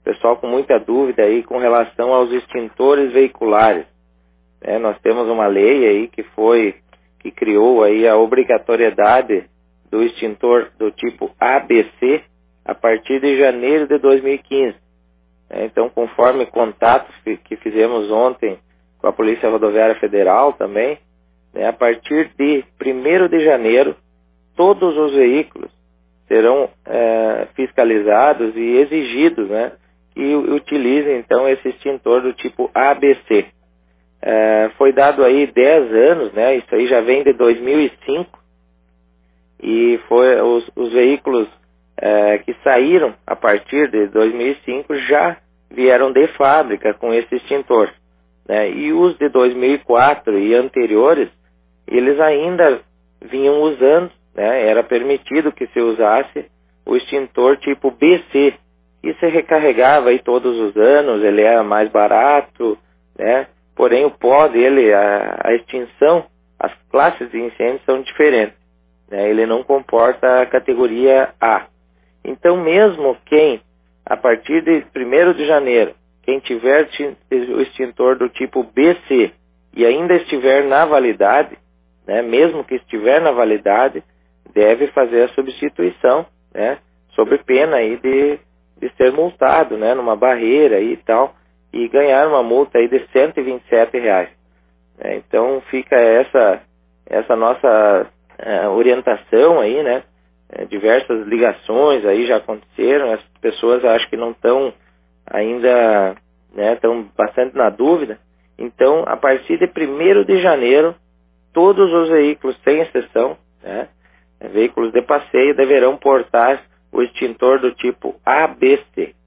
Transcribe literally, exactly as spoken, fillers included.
pessoal com muita dúvida aí com relação aos extintores veiculares. É, nós temos uma lei aí que foi, que criou aí a obrigatoriedade do extintor do tipo A B C a partir de janeiro de dois mil e quinze. É, então, conforme contatos que, que fizemos ontem com a Polícia Rodoviária Federal também, né, a partir de primeiro de janeiro, todos os veículos serão é, fiscalizados e exigidos, né, que utilizem então esse extintor do tipo A B C. É, foi dado aí dez anos, né, isso aí já vem de dois mil e cinco, e foi os, os veículos é, que saíram a partir de dois mil e cinco já vieram de fábrica com esse extintor, né, e os de dois mil e quatro e anteriores, eles ainda vinham usando, né, era permitido que se usasse o extintor tipo B C, e se recarregava aí todos os anos, ele era mais barato, né, porém o pó dele, a, a extinção, as classes de incêndio são diferentes, né, ele não comporta a categoria A. Então mesmo quem, a partir de primeiro de janeiro, quem tiver o extintor do tipo B C e ainda estiver na validade, né, mesmo que estiver na validade, deve fazer a substituição, né, sob pena aí de, de ser multado, né, numa barreira aí e tal, e ganhar uma multa aí de cento e vinte e sete reais. É, então fica essa, essa nossa é, orientação aí, né, é, diversas ligações aí já aconteceram, as pessoas acho que não estão ainda, né, estão bastante na dúvida. Então, a partir de primeiro de janeiro, todos os veículos, sem exceção, né, veículos de passeio, deverão portar o extintor do tipo A B C.